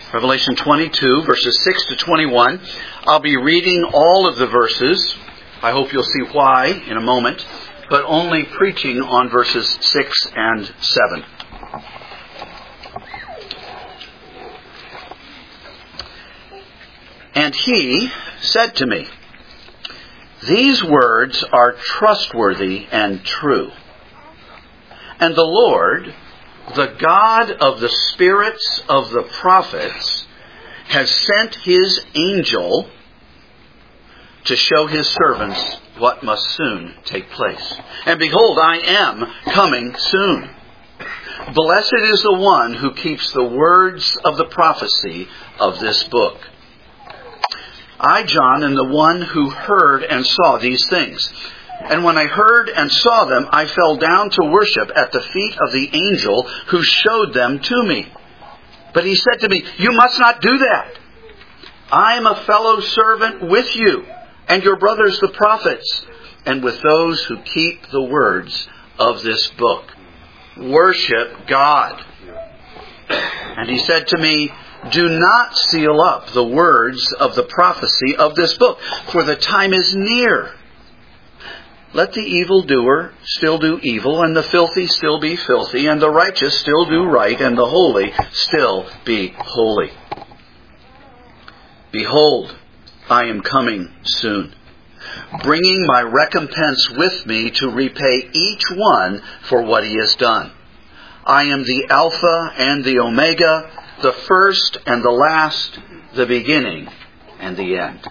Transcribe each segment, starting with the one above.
Revelation 22, verses 6 to 21. I'll be reading all of the verses. I hope you'll see why in a moment, but only preaching on verses 6 and 7. And he said to me, "These words are trustworthy and true. And the Lord, the God of the spirits of the prophets, has sent his angel to show his servants what must soon take place. And behold, I am coming soon. Blessed is the one who keeps the words of the prophecy of this book." I, John, am the one who heard and saw these things. And when I heard and saw them, I fell down to worship at the feet of the angel who showed them to me. But he said to me, "You must not do that. I am a fellow servant with you and your brothers the prophets, and with those who keep the words of this book. Worship God." And he said to me, "Do not seal up the words of the prophecy of this book, for the time is near. Let the evildoer still do evil, and the filthy still be filthy, and the righteous still do right, and the holy still be holy. Behold, I am coming soon, bringing my recompense with me to repay each one for what he has done. I am the Alpha and the Omega, the first and the last, the beginning and the end.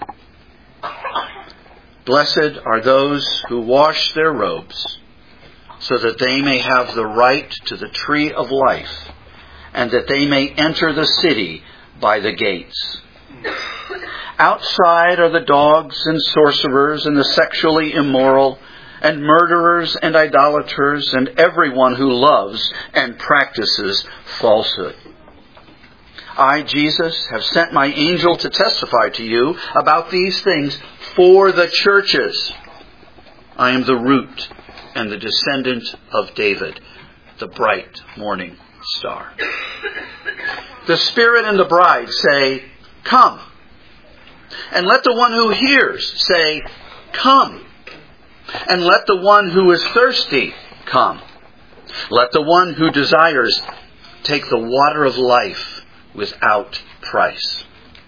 Blessed are those who wash their robes, so that they may have the right to the tree of life, and that they may enter the city by the gates. Outside are the dogs and sorcerers and the sexually immoral and murderers and idolaters and everyone who loves and practices falsehood. I, Jesus, have sent my angel to testify to you about these things for the churches. I am the root and the descendant of David, the bright morning star. The Spirit and the bride say, "Come." And let the one who hears say, "Come." And let the one who is thirsty come. Let the one who desires take the water of life without price.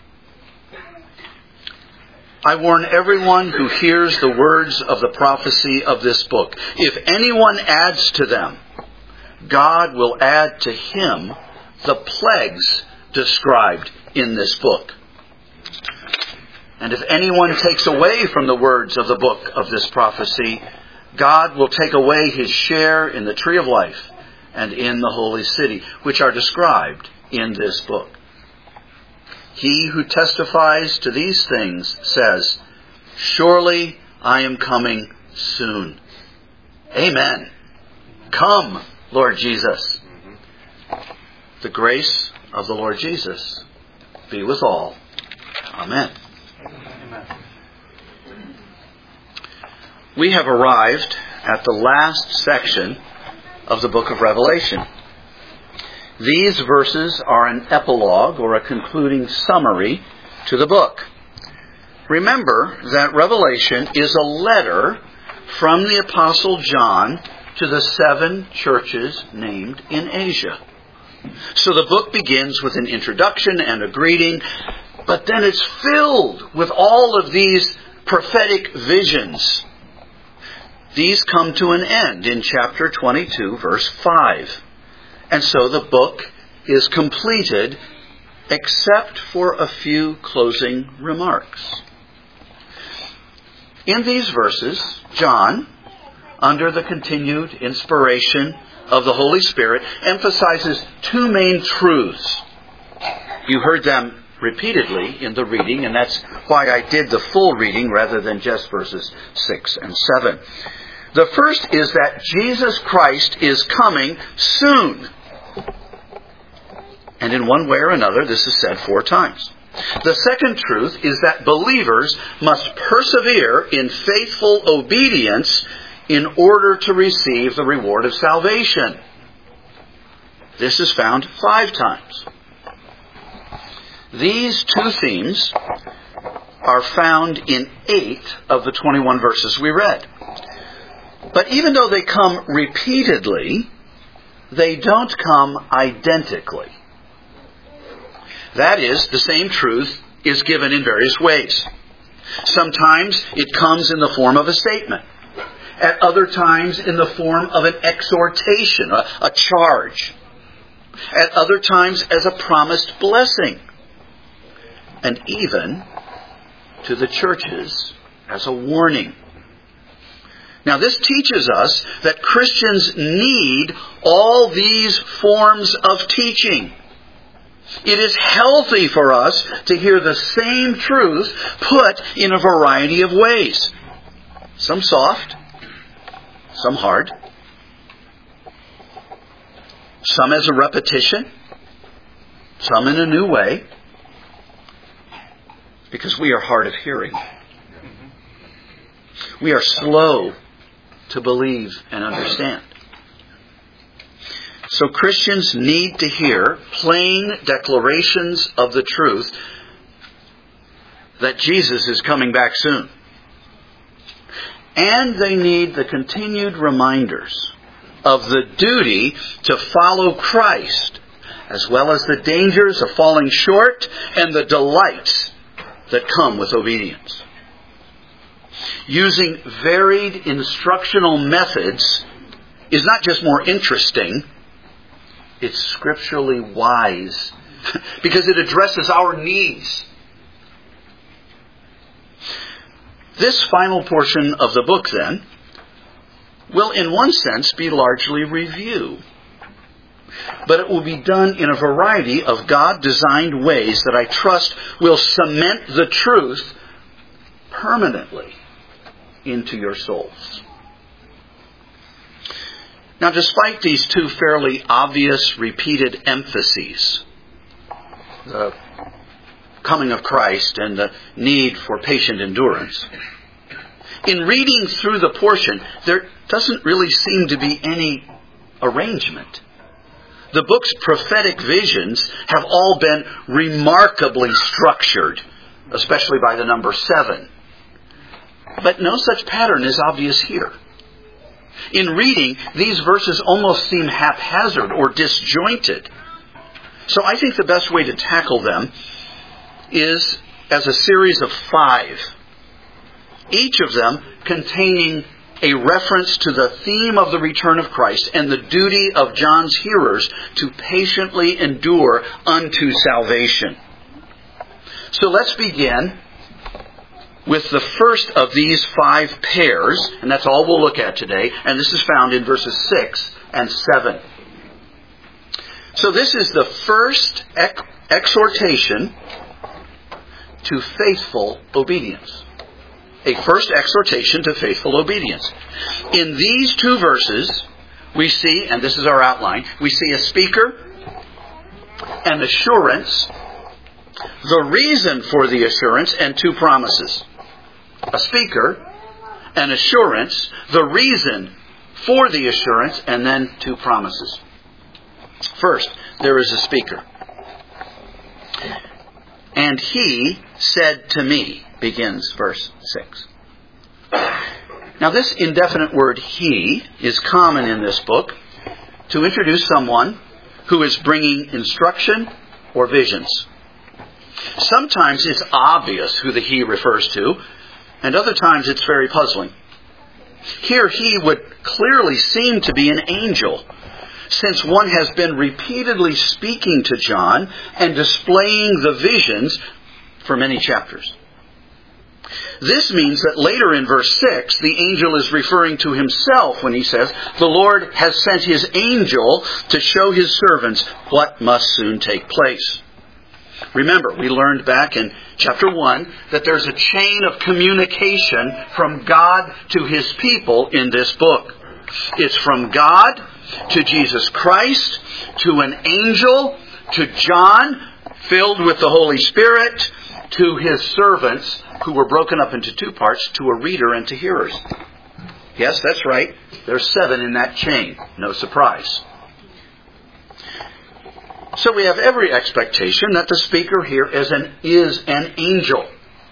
I warn everyone who hears the words of the prophecy of this book. If anyone adds to them, God will add to him the plagues described in this book. And if anyone takes away from the words of the book of this prophecy, God will take away his share in the tree of life and in the holy city, which are described in this book. He who testifies to these things says, "Surely I am coming soon." Amen. Come, Lord Jesus. The grace of the Lord Jesus be with all. Amen. We have arrived at the last section of the book of Revelation. These verses are an epilogue or a concluding summary to the book. Remember that Revelation is a letter from the Apostle John to the 7 churches named in Asia. So the book begins with an introduction and a greeting, but then it's filled with all of these prophetic visions. These come to an end in chapter 22, verse 5. And so the book is completed, except for a few closing remarks. In these verses, John, under the continued inspiration of the Holy Spirit, emphasizes 2 main truths. You heard them repeatedly in the reading, and that's why I did the full reading rather than just verses 6 and 7. The first is that Jesus Christ is coming soon. And in one way or another, this is said 4 times. The second truth is that believers must persevere in faithful obedience in order to receive the reward of salvation. This is found 5 times. These two themes are found in 8 of the 21 verses we read. But even though they come repeatedly, they don't come identically. That is, the same truth is given in various ways. Sometimes it comes in the form of a statement. At other times in the form of an exhortation, a charge. At other times as a promised blessing. And even to the churches as a warning. Now this teaches us that Christians need all these forms of teaching. It is healthy for us to hear the same truth put in a variety of ways. Some soft, some hard, some as a repetition, some in a new way, because we are hard of hearing. We are slow to believe and understand. So Christians need to hear plain declarations of the truth that Jesus is coming back soon. And they need the continued reminders of the duty to follow Christ, as well as the dangers of falling short and the delights that come with obedience. Using varied instructional methods is not just more interesting, it's scripturally wise because it addresses our needs. This final portion of the book, then, will in one sense be largely review. But it will be done in a variety of God-designed ways that I trust will cement the truth permanently into your souls. Now, despite these two fairly obvious repeated emphases, the coming of Christ and the need for patient endurance, in reading through the portion, there doesn't really seem to be any arrangement. The book's prophetic visions have all been remarkably structured, especially by the number 7. But no such pattern is obvious here. In reading, these verses almost seem haphazard or disjointed. So I think the best way to tackle them is as a series of 5, each of them containing a reference to the theme of the return of Christ and the duty of John's hearers to patiently endure unto salvation. So let's begin with the first of these 5 pairs, and that's all we'll look at today, and this is found in verses 6 and 7. So this is the first exhortation to faithful obedience. A first exhortation to faithful obedience. In these 2 verses, we see, and this is our outline, we see a speaker, an assurance, the reason for the assurance, and 2 promises. A speaker, an assurance, the reason for the assurance, and then 2 promises. First, there is a speaker. And he said to me, begins verse 6. Now this indefinite word he is common in this book to introduce someone who is bringing instruction or visions. Sometimes it's obvious who the he refers to, and other times it's very puzzling. Here he would clearly seem to be an angel, since one has been repeatedly speaking to John and displaying the visions for many chapters. This means that later in verse 6, the angel is referring to himself when he says, "The Lord has sent his angel to show his servants what must soon take place." Remember, we learned back in chapter 1 that there's a chain of communication from God to his people in this book. It's from God to Jesus Christ, to an angel, to John, filled with the Holy Spirit, to his servants, who were broken up into 2 parts, to a reader and to hearers. Yes, that's right. There's 7 in that chain. No surprise. So we have every expectation that the speaker here is an angel.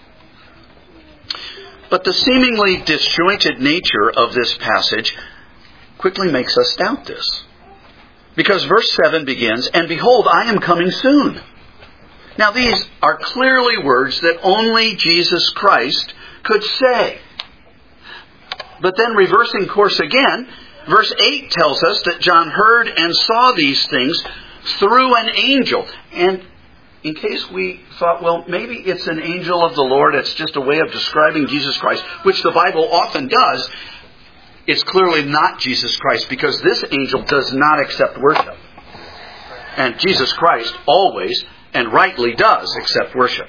But the seemingly disjointed nature of this passage quickly makes us doubt this. Because verse 7 begins, "And behold, I am coming soon." Now these are clearly words that only Jesus Christ could say. But then reversing course again, verse 8 tells us that John heard and saw these things through an angel. And in case we thought, well, maybe it's an angel of the Lord, it's just a way of describing Jesus Christ, which the Bible often does, it's clearly not Jesus Christ, because this angel does not accept worship. And Jesus Christ always and rightly does accept worship.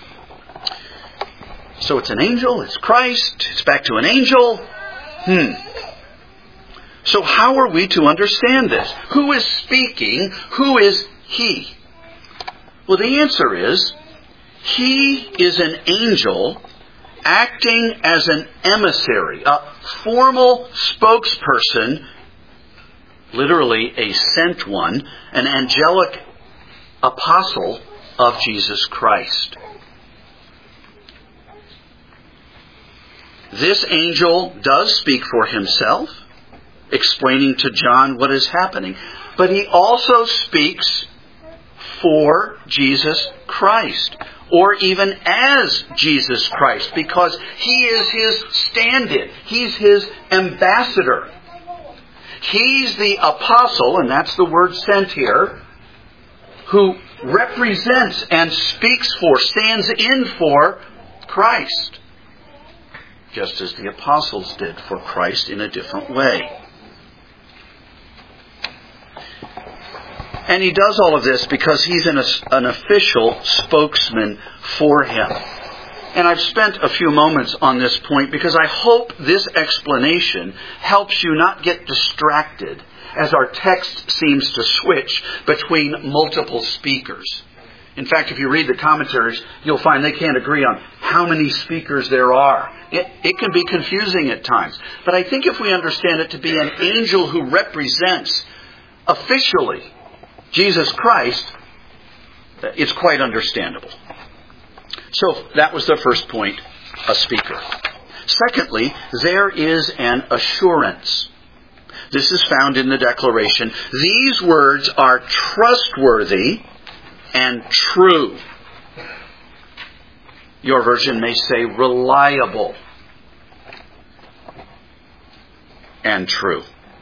So it's an angel, it's Christ, it's back to an angel. So how are we to understand this? Who is speaking? Who is he? Well, the answer is, he is an angel acting as an emissary, a formal spokesperson, literally a sent one, an angelic apostle of Jesus Christ. This angel does speak for himself, explaining to John what is happening. But he also speaks for Jesus Christ, or even as Jesus Christ, because he is his stand-in. He's his ambassador. He's the apostle, and that's the word sent here, who represents and speaks for, stands in for Christ, just as the apostles did for Christ in a different way. And he does all of this because he's an official spokesman for him. And I've spent a few moments on this point because I hope this explanation helps you not get distracted as our text seems to switch between multiple speakers. In fact, if you read the commentaries, you'll find they can't agree on how many speakers there are. It can be confusing at times. But I think if we understand it to be an angel who represents officially Jesus Christ, it's quite understandable. So that was the first point, a speaker. Secondly, there is an assurance. This is found in the declaration. These words are trustworthy and true. Your version may say reliable and true.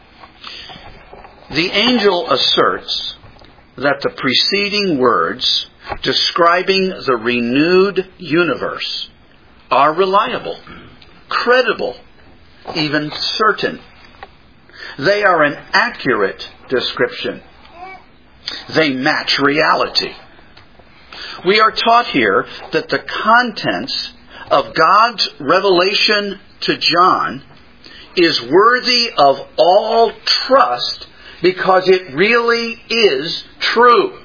The angel asserts that the preceding words describing the renewed universe are reliable, credible, even certain. They are an accurate description. They match reality. We are taught here that the contents of God's revelation to John is worthy of all trust because it really is true.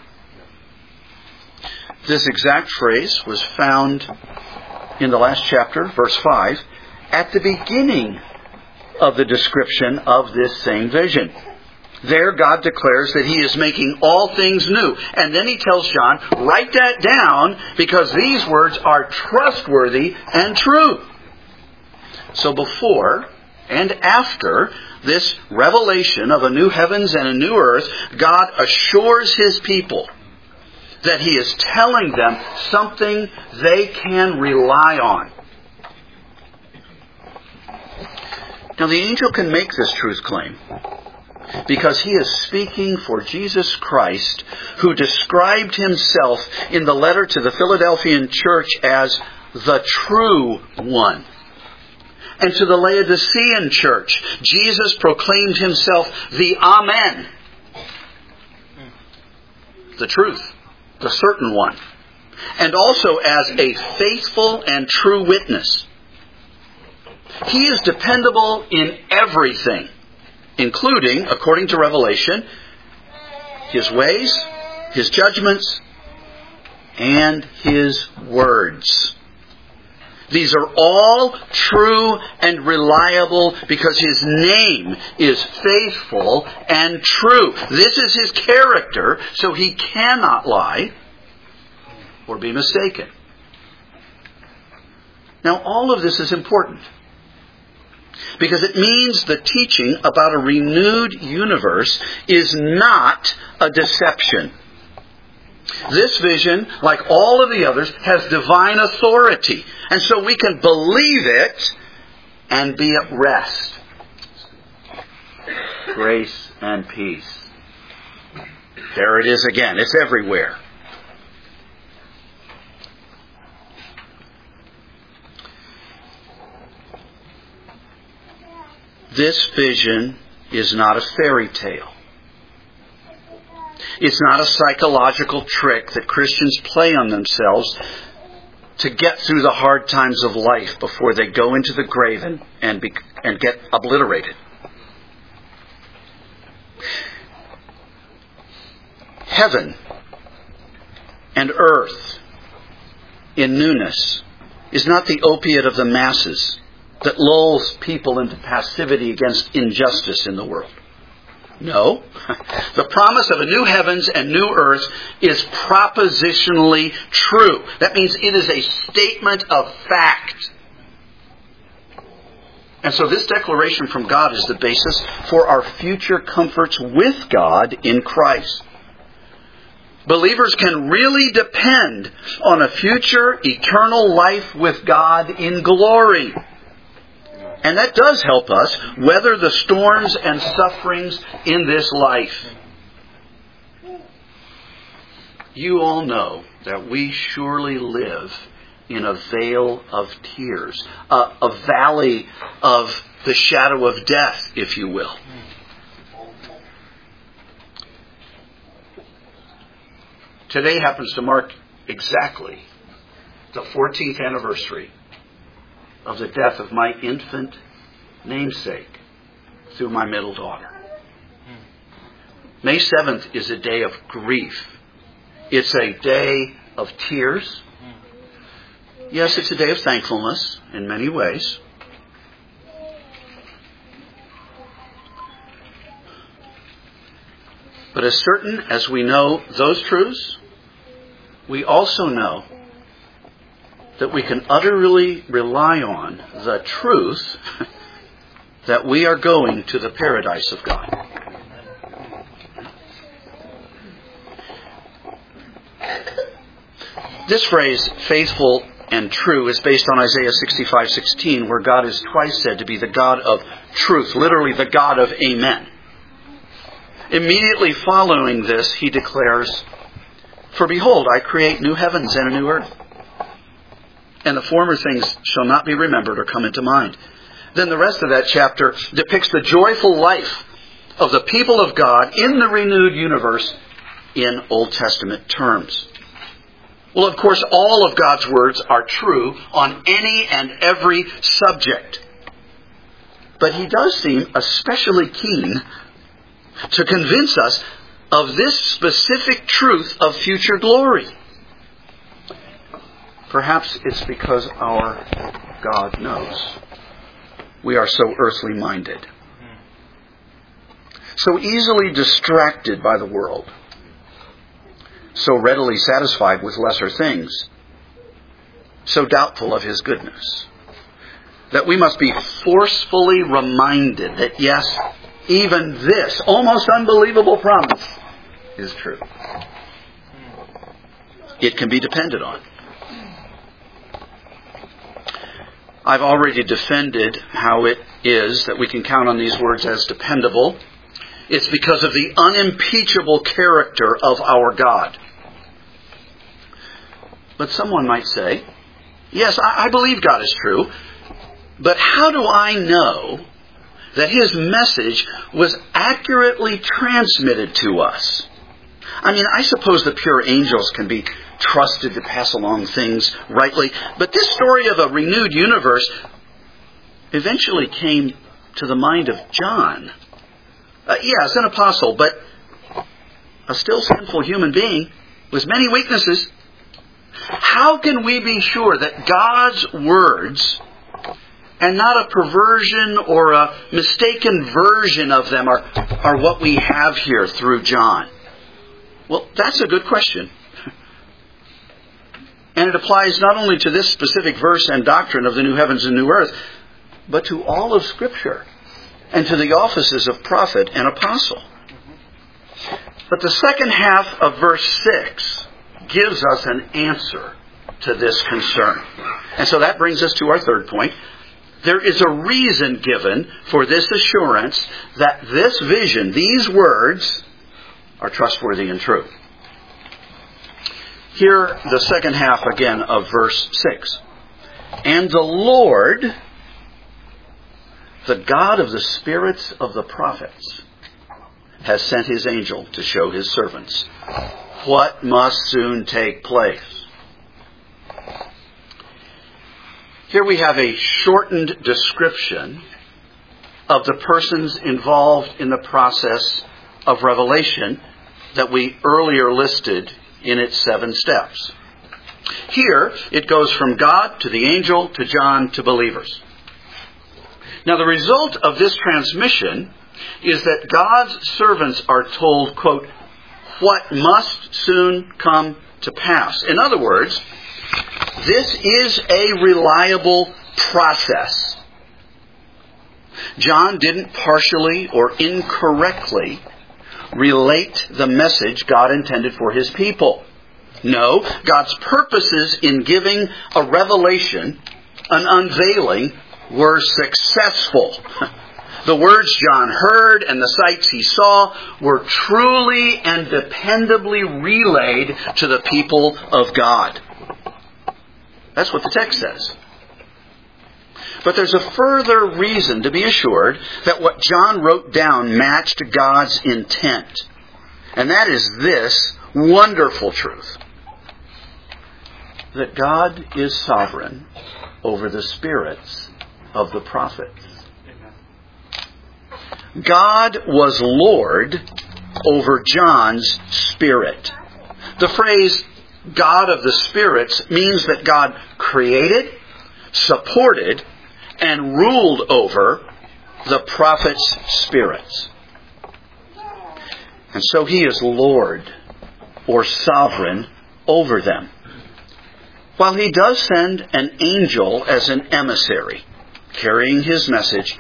This exact phrase was found in the last chapter, verse 5, at the beginning of the description of this same vision. There, God declares that He is making all things new. And then He tells John, write that down because these words are trustworthy and true. So before and after this revelation of a new heavens and a new earth, God assures His people that He is telling them something they can rely on. Now the angel can make this truth claim because he is speaking for Jesus Christ, who described Himself in the letter to the Philadelphian church as the true one. And to the Laodicean church, Jesus proclaimed Himself the Amen, the truth, the certain one, and also as a faithful and true witness. He is dependable in everything, including, according to Revelation, His ways, His judgments, and His words. These are all true and reliable because His name is faithful and true. This is His character, so He cannot lie or be mistaken. Now, all of this is important because it means the teaching about a renewed universe is not a deception. This vision, like all of the others, has divine authority. And so we can believe it and be at rest. Grace and peace. There it is again. It's everywhere. This vision is not a fairy tale. It's not a psychological trick that Christians play on themselves to get through the hard times of life before they go into the grave and get obliterated. Heaven and earth in newness is not the opiate of the masses that lulls people into passivity against injustice in the world. No. The promise of a new heavens and new earth is propositionally true. That means it is a statement of fact. And so this declaration from God is the basis for our future comforts with God in Christ. Believers can really depend on a future eternal life with God in glory. And that does help us weather the storms and sufferings in this life. You all know that we surely live in a vale of tears, a valley of the shadow of death, if you will. Today happens to mark exactly the 14th anniversary of the death of my infant namesake through my middle daughter. May 7th is a day of grief. It's a day of tears. Yes, it's a day of thankfulness in many ways. But as certain as we know those truths, we also know that we can utterly rely on the truth that we are going to the paradise of God. This phrase, faithful and true, is based on Isaiah 65:16, where God is twice said to be the God of truth, literally the God of amen. Immediately following this, he declares, "For behold, I create new heavens and a new earth, and the former things shall not be remembered or come into mind." Then the rest of that chapter depicts the joyful life of the people of God in the renewed universe in Old Testament terms. Well, of course, all of God's words are true on any and every subject. But he does seem especially keen to convince us of this specific truth of future glory. Perhaps it's because our God knows we are so earthly minded, so easily distracted by the world, so readily satisfied with lesser things, so doubtful of his goodness, that we must be forcefully reminded that yes, even this almost unbelievable promise is true. It can be depended on. I've already defended how it is that we can count on these words as dependable. It's because of the unimpeachable character of our God. But someone might say, yes, I believe God is true, but how do I know that his message was accurately transmitted to us? I mean, I suppose the pure angels can be trusted to pass along things rightly, but this story of a renewed universe eventually came to the mind of John. Yes, an apostle, but a still sinful human being with many weaknesses. How can we be sure that God's words, and not a perversion or a mistaken version of them, are what we have here through John? Well, that's a good question. And it applies not only to this specific verse and doctrine of the new heavens and new earth, but to all of Scripture and to the offices of prophet and apostle. But the second half of verse 6 gives us an answer to this concern. And so that brings us to our third point. There is a reason given for this assurance that this vision, these words, are trustworthy and true. Hear the second half again of verse 6. And the Lord, the God of the spirits of the prophets, has sent his angel to show his servants what must soon take place. Here we have a shortened description of the persons involved in the process of revelation that we earlier listed in its 7 steps. Here, it goes from God to the angel to John to believers. Now, the result of this transmission is that God's servants are told, quote, what must soon come to pass. In other words, this is a reliable process. John didn't partially or incorrectly relate the message God intended for his people. No, God's purposes in giving a revelation, an unveiling, were successful. The words John heard and the sights he saw were truly and dependably relayed to the people of God. That's what the text says. But there's a further reason to be assured that what John wrote down matched God's intent. And that is this wonderful truth: that God is sovereign over the spirits of the prophets. God was Lord over John's spirit. The phrase God of the spirits means that God created, supported, and ruled over the prophets' spirits. And so he is Lord or sovereign over them. While he does send an angel as an emissary, carrying his message,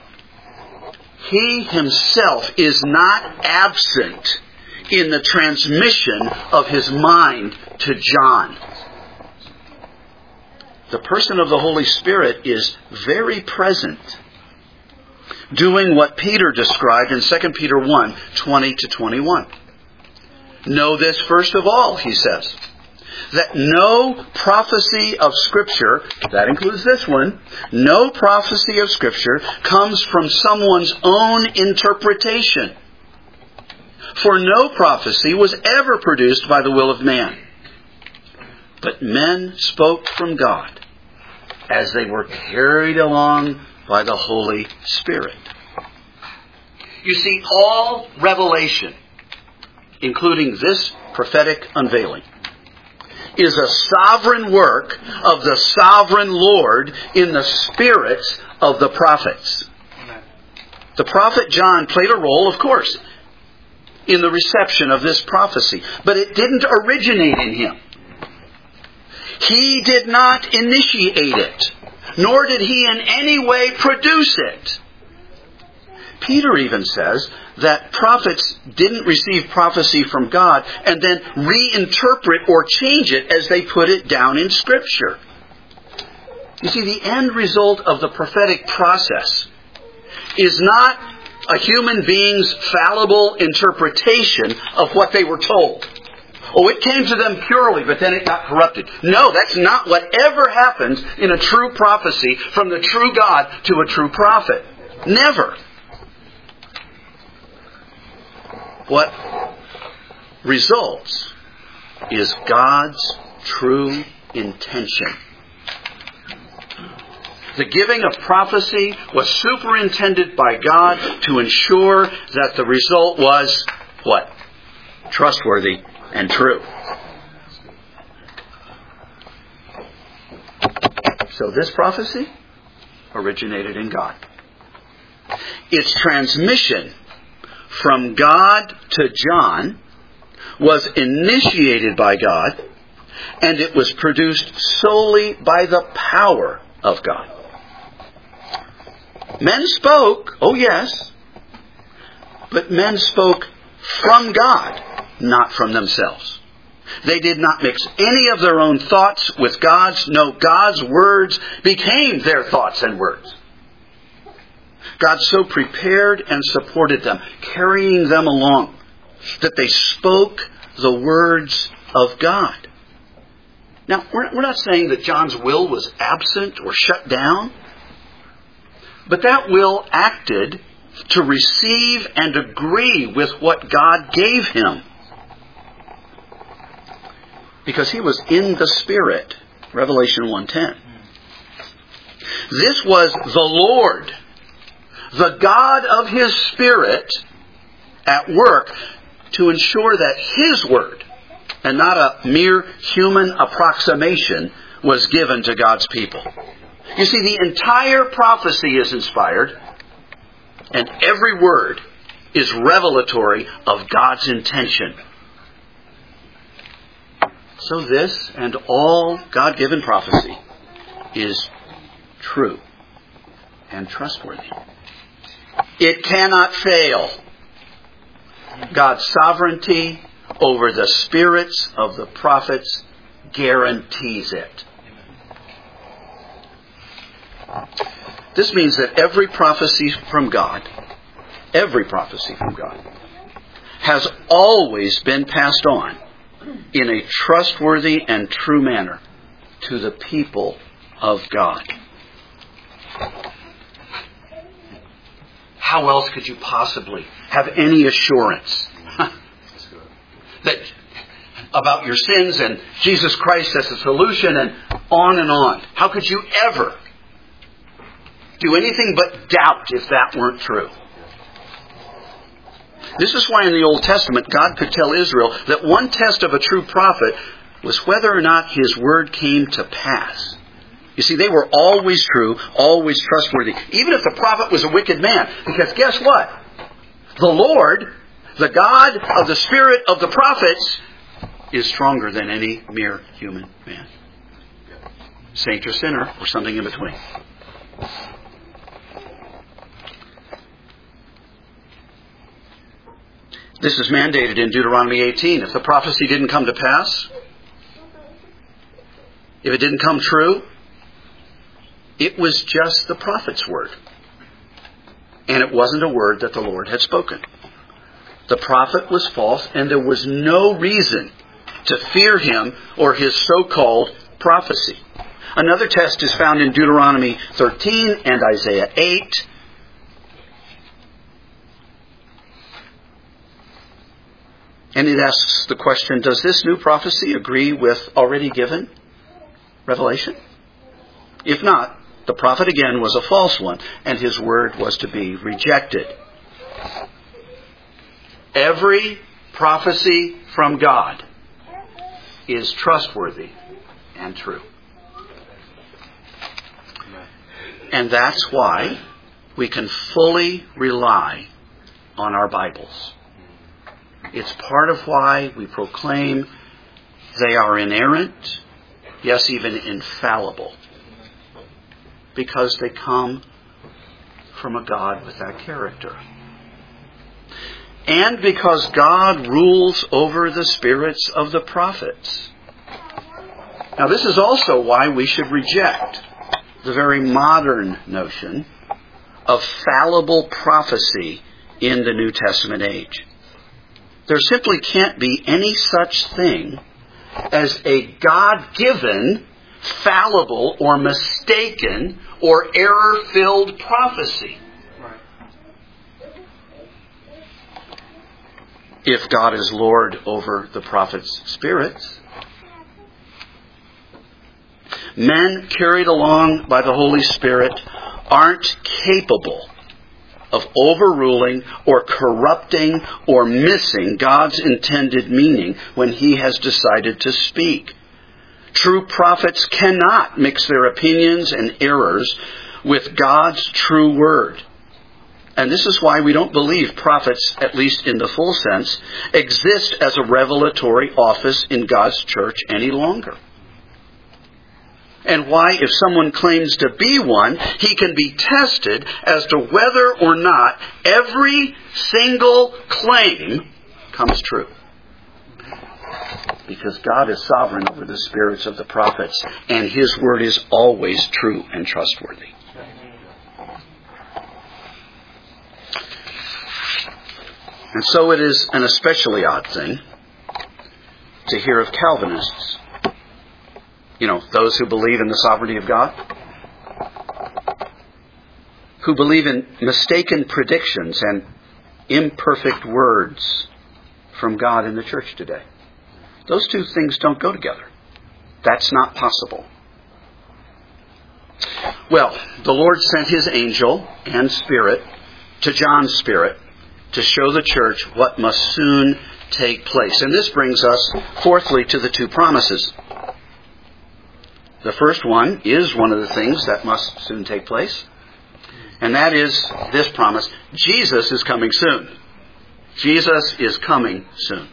he himself is not absent in the transmission of his mind to John. The person of the Holy Spirit is very present, doing what Peter described in 2 Peter 1, 20 to 21. Know this first of all, he says, that no prophecy of Scripture, that includes this one, no prophecy of Scripture comes from someone's own interpretation. For no prophecy was ever produced by the will of man. But men spoke from God as they were carried along by the Holy Spirit. You see, all revelation, including this prophetic unveiling, is a sovereign work of the sovereign Lord in the spirits of the prophets. The prophet John played a role, of course, in the reception of this prophecy, but it didn't originate in him. He did not initiate it, nor did he in any way produce it. Peter even says that prophets didn't receive prophecy from God and then reinterpret or change it as they put it down in Scripture. You see, the end result of the prophetic process is not a human being's fallible interpretation of what they were told. Oh, it came to them purely, but then it got corrupted. No, that's not what ever happens in a true prophecy from the true God to a true prophet. Never. What results is God's true intention. The giving of prophecy was superintended by God to ensure that the result was what? Trustworthy and true. So this prophecy originated in God. Its transmission from God to John was initiated by God, and it was produced solely by the power of God. Men spoke, oh yes, but men spoke from God, not from themselves. They did not mix any of their own thoughts with God's. No, God's words became their thoughts and words. God so prepared and supported them, carrying them along, that they spoke the words of God. Now, we're not saying that John's will was absent or shut down, but that will acted to receive and agree with what God gave him. Because he was in the Spirit, Revelation 1:10. This was the Lord, the God of his Spirit, at work to ensure that his word, and not a mere human approximation, was given to God's people. You see, the entire prophecy is inspired, and every word is revelatory of God's intention. So this and all God-given prophecy is true and trustworthy. It cannot fail. God's sovereignty over the spirits of the prophets guarantees it. This means that every prophecy from God, has always been passed on in a trustworthy and true manner to the people of God. How else could you possibly have any assurance that about your sins and Jesus Christ as the solution and on and on? How could you ever do anything but doubt if that weren't true? This is why in the Old Testament God could tell Israel that one test of a true prophet was whether or not his word came to pass. You see, they were always true, always trustworthy, even if the prophet was a wicked man. Because guess what? The Lord, the God of the spirit of the prophets, is stronger than any mere human man. Saint or sinner, or something in between. This is mandated in Deuteronomy 18. If the prophecy didn't come to pass, if it didn't come true, it was just the prophet's word. And it wasn't a word that the Lord had spoken. The prophet was false, and there was no reason to fear him or his so-called prophecy. Another test is found in Deuteronomy 13 and Isaiah 8. And it asks the question, does this new prophecy agree with already given revelation? If not, the prophet again was a false one, and his word was to be rejected. Every prophecy from God is trustworthy and true. And that's why we can fully rely on our Bibles. It's part of why we proclaim they are inerrant, yes, even infallible, because they come from a God with that character. And because God rules over the spirits of the prophets. Now, this is also why we should reject the very modern notion of fallible prophecy in the New Testament age. There simply can't be any such thing as a God-given, fallible, or mistaken, or error-filled prophecy. Right. If God is Lord over the prophet's spirits, men carried along by the Holy Spirit aren't capable of overruling or corrupting or missing God's intended meaning when He has decided to speak. True prophets cannot mix their opinions and errors with God's true word. And this is why we don't believe prophets, at least in the full sense, exist as a revelatory office in God's church any longer. And why, if someone claims to be one, he can be tested as to whether or not every single claim comes true. Because God is sovereign over the spirits of the prophets, and His word is always true and trustworthy. And so it is an especially odd thing to hear of Calvinists. You know, those who believe in the sovereignty of God, who believe in mistaken predictions and imperfect words from God in the church today. Those two things don't go together. That's not possible. Well, the Lord sent His angel and Spirit to John's spirit to show the church what must soon take place. And this brings us, fourthly, to the two promises. The first one is one of the things that must soon take place. And that is this promise: Jesus is coming soon. Jesus is coming soon.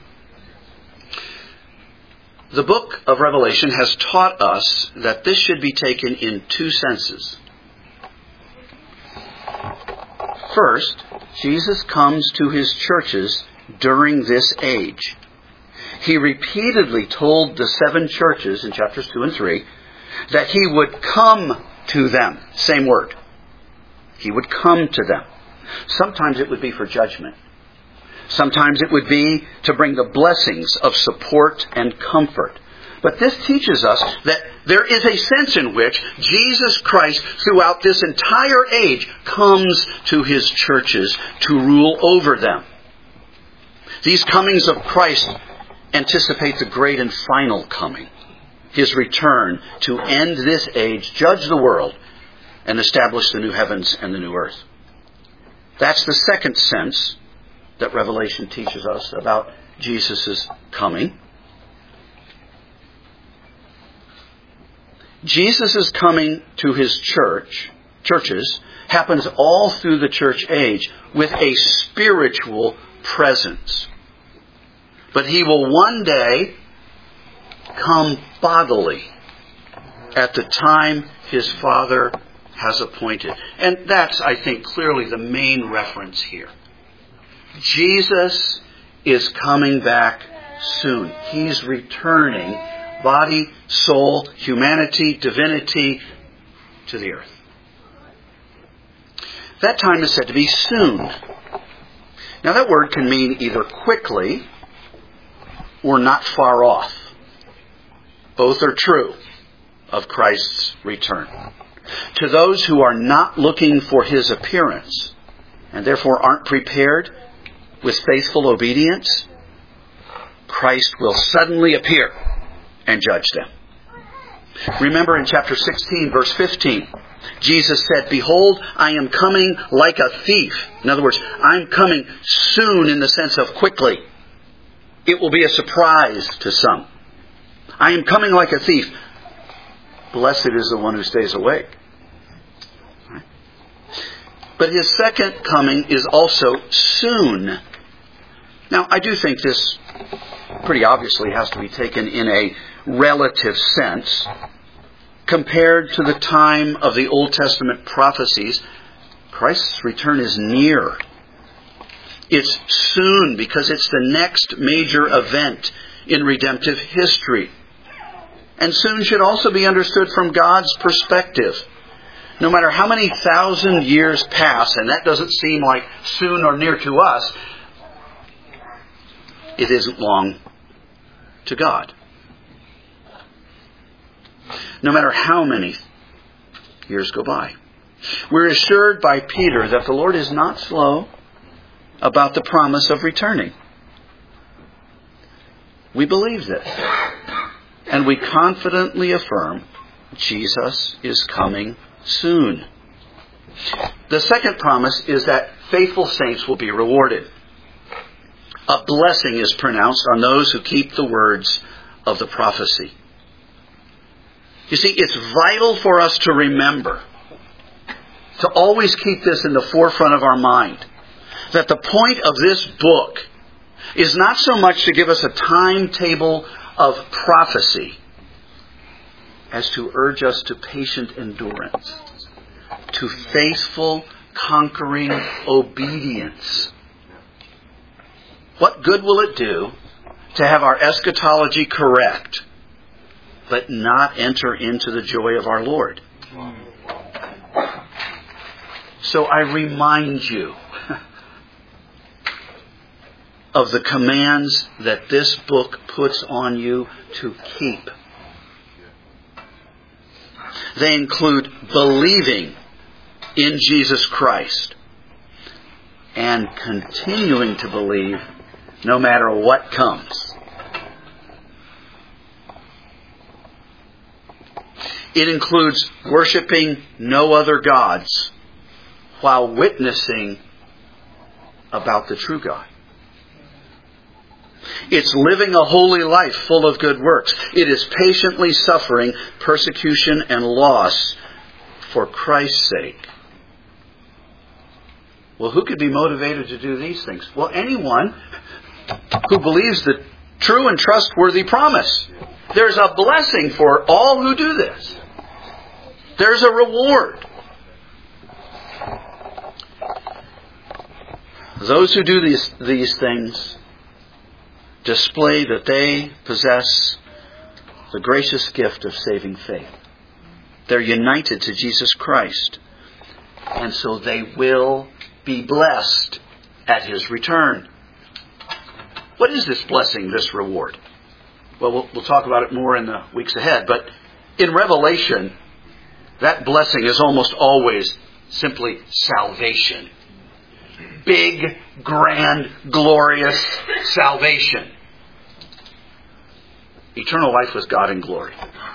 The book of Revelation has taught us that this should be taken in two senses. First, Jesus comes to His churches during this age. He repeatedly told the 7 churches in chapters 2 and 3 that He would come to them. Same word. He would come to them. Sometimes it would be for judgment. Sometimes it would be to bring the blessings of support and comfort. But this teaches us that there is a sense in which Jesus Christ, throughout this entire age, comes to His churches to rule over them. These comings of Christ anticipate the great and final coming, His return to end this age, judge the world, and establish the new heavens and the new earth. That's the second sense that Revelation teaches us about Jesus' coming. Jesus' coming to His churches, happens all through the church age with a spiritual presence. But He will one day come bodily at the time His Father has appointed. And that's, I think, clearly the main reference here. Jesus is coming back soon. He's returning, body, soul, humanity, divinity, to the earth. That time is said to be soon. Now that word can mean either quickly or not far off. Both are true of Christ's return. To those who are not looking for His appearance, and therefore aren't prepared with faithful obedience, Christ will suddenly appear and judge them. Remember in chapter 16, verse 15, Jesus said, "Behold, I am coming like a thief." In other words, I'm coming soon in the sense of quickly. It will be a surprise to some. I am coming like a thief. Blessed is the one who stays awake. But His second coming is also soon. Now, I do think this pretty obviously has to be taken in a relative sense. Compared to the time of the Old Testament prophecies, Christ's return is near. It's soon because it's the next major event in redemptive history. And soon should also be understood from God's perspective. No matter how many thousand years pass, and that doesn't seem like soon or near to us, it isn't long to God. No matter how many years go by. We're assured by Peter that the Lord is not slow about the promise of returning. We believe this. And we confidently affirm Jesus is coming soon. The second promise is that faithful saints will be rewarded. A blessing is pronounced on those who keep the words of the prophecy. You see, it's vital for us to remember, to always keep this in the forefront of our mind, that the point of this book is not so much to give us a timetable of prophecy as to urge us to patient endurance, to faithful, conquering obedience. What good will it do to have our eschatology correct, but not enter into the joy of our Lord? So I remind you of the commands that this book puts on you to keep. They include believing in Jesus Christ and continuing to believe no matter what comes. It includes worshiping no other gods while witnessing about the true God. It's living a holy life full of good works. It is patiently suffering persecution and loss for Christ's sake. Well, who could be motivated to do these things? Well, anyone who believes the true and trustworthy promise. There's a blessing for all who do this. There's a reward. Those who do these things display that they possess the gracious gift of saving faith. They're united to Jesus Christ. And so they will be blessed at His return. What is this blessing, this reward? Well, we'll talk about it more in the weeks ahead. But in Revelation, that blessing is almost always simply salvation. Big, grand, glorious salvation. Eternal life with God in glory.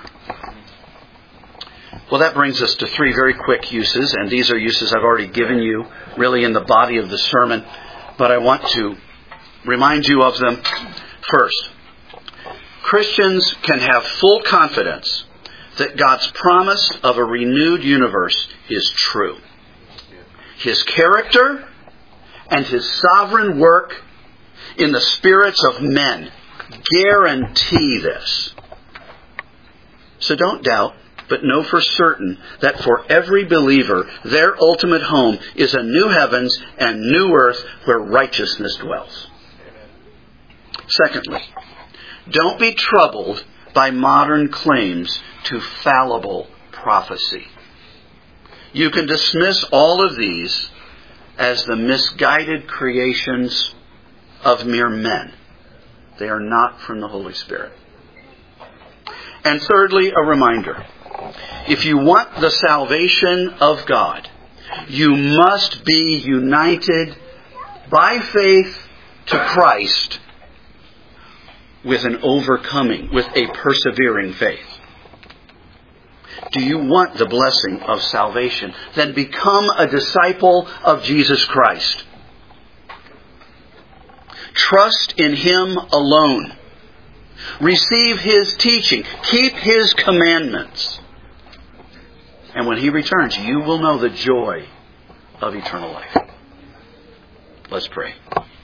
Well, that brings us to three very quick uses, and these are uses I've already given you, really in the body of the sermon, but I want to remind you of them. First, Christians can have full confidence that God's promise of a renewed universe is true. His character and His sovereign work in the spirits of men guarantee this. So don't doubt, but know for certain that for every believer, their ultimate home is a new heavens and new earth where righteousness dwells. Secondly, don't be troubled by modern claims to fallible prophecy. You can dismiss all of these as the misguided creations of mere men. They are not from the Holy Spirit. And thirdly, a reminder. If you want the salvation of God, you must be united by faith to Christ with a persevering faith. Do you want the blessing of salvation? Then become a disciple of Jesus Christ. Trust in Him alone. Receive His teaching. Keep His commandments. And when He returns, you will know the joy of eternal life. Let's pray.